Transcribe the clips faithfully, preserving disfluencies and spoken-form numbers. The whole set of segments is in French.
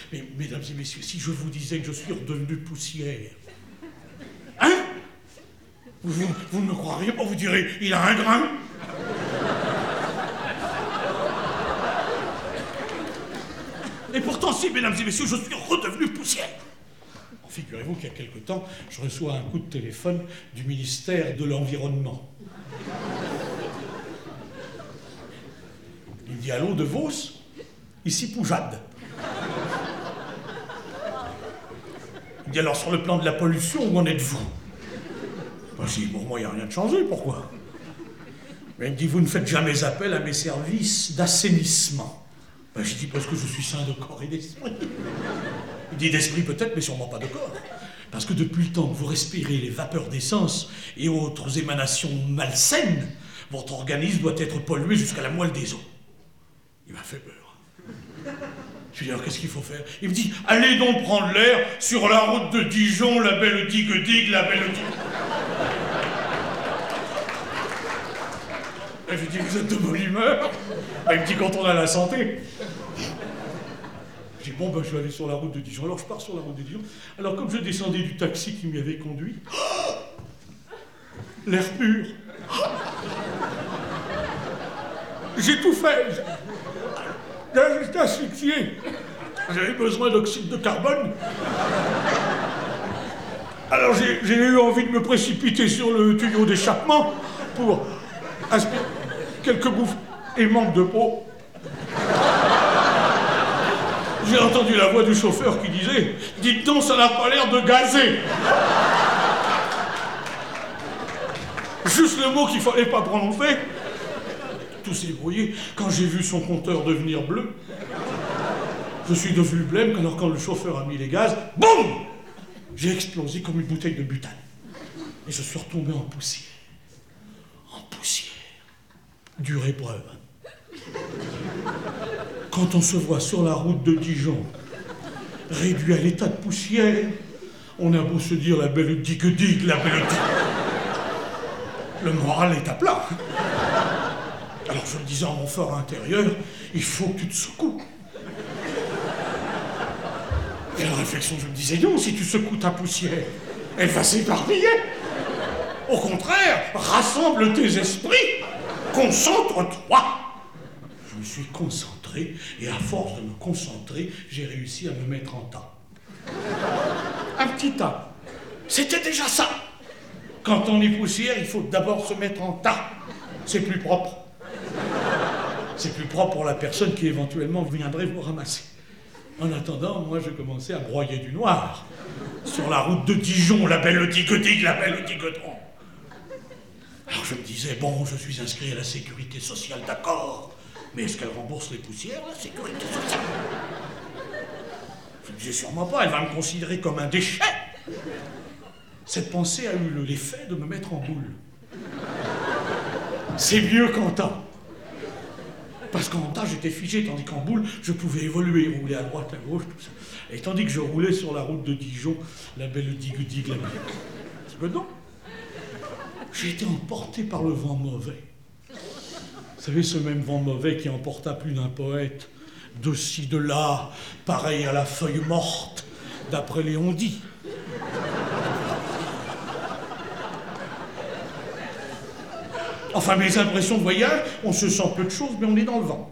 Mais, mesdames et messieurs, si je vous disais que je suis redevenu poussière... Hein? Vous, vous, vous ne me croiriez pas, vous direz, il a un grain. Et pourtant, si, mesdames et messieurs, je suis redevenu poussière. Figurez-vous qu'il y a quelque temps, je reçois un coup de téléphone du ministère de l'Environnement. Il me dit « Allô, de Vos? Ici Poujade. » Il me dit « Alors, sur le plan de la pollution, où en êtes-vous » Ben, je dis « Bon, moi, il n'y a rien de changé, pourquoi ?» Mais il me dit « Vous ne faites jamais appel à mes services d'assainissement. » Ben, je dis « Parce que je suis sain de corps et d'esprit. » Il dit « D'esprit peut-être, mais sûrement pas de corps. Parce que depuis le temps que vous respirez les vapeurs d'essence et autres émanations malsaines, votre organisme doit être pollué jusqu'à la moelle des os. » Il m'a fait peur. Je lui dis « Alors qu'est-ce qu'il faut faire ?» Il me dit « Allez donc prendre l'air sur la route de Dijon, la belle digue-digue, la belle digue. » Et je lui dis « Vous êtes de bonne humeur ?» Il me dit « Quand on a la santé. » Je dis « Bon, ben, je vais aller sur la route de Dijon. » Alors, je pars sur la route de Dijon. Alors, comme je descendais du taxi qui m'y avait conduit, oh, l'air pur. Oh, j'ai tout fait. J'étais asphyxié. J'avais besoin d'oxyde de carbone. Alors, j'ai, j'ai eu envie de me précipiter sur le tuyau d'échappement pour aspirer quelques bouffes et manque de peau. J'ai entendu la voix du chauffeur qui disait « Dites donc, ça n'a pas l'air de gazer !» Juste le mot qu'il fallait pas prononcer. Tout s'est brouillé. Quand j'ai vu son compteur devenir bleu, je suis devenu blême, alors quand le chauffeur a mis les gaz, boum! J'ai explosé comme une bouteille de butane. Et je suis retombé en poussière. En poussière. Dure épreuve. Quand on se voit sur la route de Dijon, réduit à l'état de poussière, on a beau se dire la belle digue-digue, la belle digue. Le moral est à plat. Alors je me disais en mon fort intérieur, il faut que tu te secoues. Et à la réflexion, je me disais non, si tu secoues ta poussière, elle va s'éparpiller. Au contraire, rassemble tes esprits, concentre-toi. Je me suis concentré, et à force de me concentrer, j'ai réussi à me mettre en tas. Un petit tas. C'était déjà ça. Quand on est poussière, il faut d'abord se mettre en tas. C'est plus propre. C'est plus propre pour la personne qui éventuellement viendrait vous ramasser. En attendant, moi, je commençais à broyer du noir. Sur la route de Dijon, la belle digue-digue, la belle digue-tron. Alors je me disais, bon, je suis inscrit à la sécurité sociale, d'accord. Mais est-ce qu'elle rembourse les poussières, la sécurité sociale? Je me disais sûrement pas, elle va me considérer comme un déchet. Cette pensée a eu l'effet de me mettre en boule. C'est mieux qu'en tas. Parce qu'en tas, j'étais figé, tandis qu'en boule, je pouvais évoluer, rouler à droite, à gauche, tout ça. Et tandis que je roulais sur la route de Dijon, la belle digue-digue, la belle... C'est que non. J'ai été emporté par le vent mauvais. Vous savez, ce même vent mauvais qui emporta plus d'un poète, de ci, de là, pareil à la feuille morte, d'après Léon Di. Enfin, mes impressions de voyage, on se sent peu de choses, mais on est dans le vent.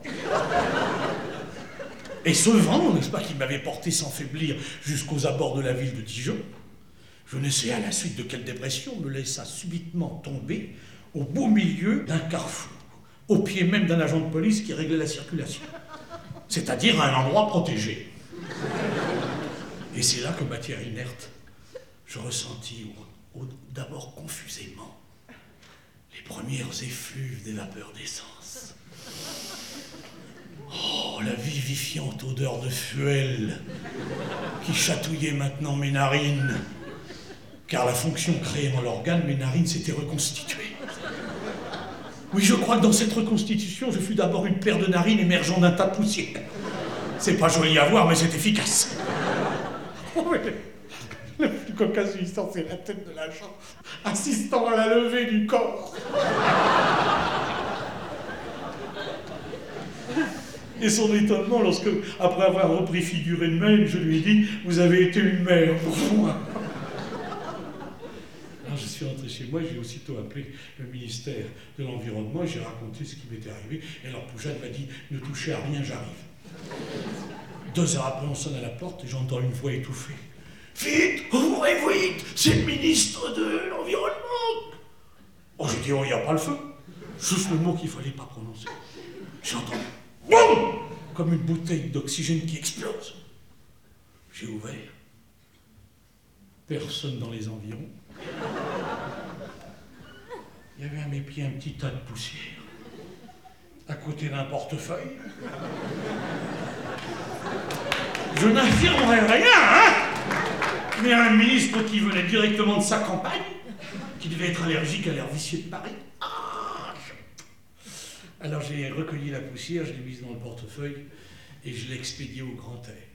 Et ce vent, n'est-ce pas, qui m'avait porté sans faiblir jusqu'aux abords de la ville de Dijon, je ne sais à la suite de quelle dépression, me laissa subitement tomber au beau milieu d'un carrefour, au pied même d'un agent de police qui réglait la circulation, c'est-à-dire à un endroit protégé. Et c'est là que, matière inerte, je ressentis au, au, d'abord confusément les premières effluves des vapeurs d'essence. Oh, la vivifiante odeur de fuel qui chatouillait maintenant mes narines, car la fonction créée dans l'organe, mes narines s'étaient reconstituées. Oui, je crois que dans cette reconstitution, je fus d'abord une paire de narines émergeant d'un tas de poussière. C'est pas joli à voir, mais c'est efficace. Oh, mais le plus cocasse de l'histoire, c'est la tête de l'agent, assistant à la levée du corps. Et son étonnement lorsque, après avoir repris figure humaine, je lui ai dit « Vous avez été une mère pour moi ». Alors je suis rentré chez moi, j'ai aussitôt appelé le ministère de l'Environnement et j'ai raconté ce qui m'était arrivé. Et alors Poujade m'a dit « Ne touchez à rien, j'arrive ». Deux heures après, on sonne à la porte et j'entends une voix étouffée. « Vite, ouvrez vite, c'est le ministre de l'Environnement !» Oh, j'ai dit « Oh, il n'y a pas le feu !» Juste le mot qu'il ne fallait pas prononcer. J'ai entendu « Boum !» comme une bouteille d'oxygène qui explose. J'ai ouvert. Personne dans les environs. Il y avait à mes pieds un petit tas de poussière, à côté d'un portefeuille. Je n'affirmerai rien, hein, mais un ministre qui venait directement de sa campagne, qui devait être allergique à l'air vicieux de Paris. Ah, je... Alors j'ai recueilli la poussière, je l'ai mise dans le portefeuille et je l'ai expédiée au grand air.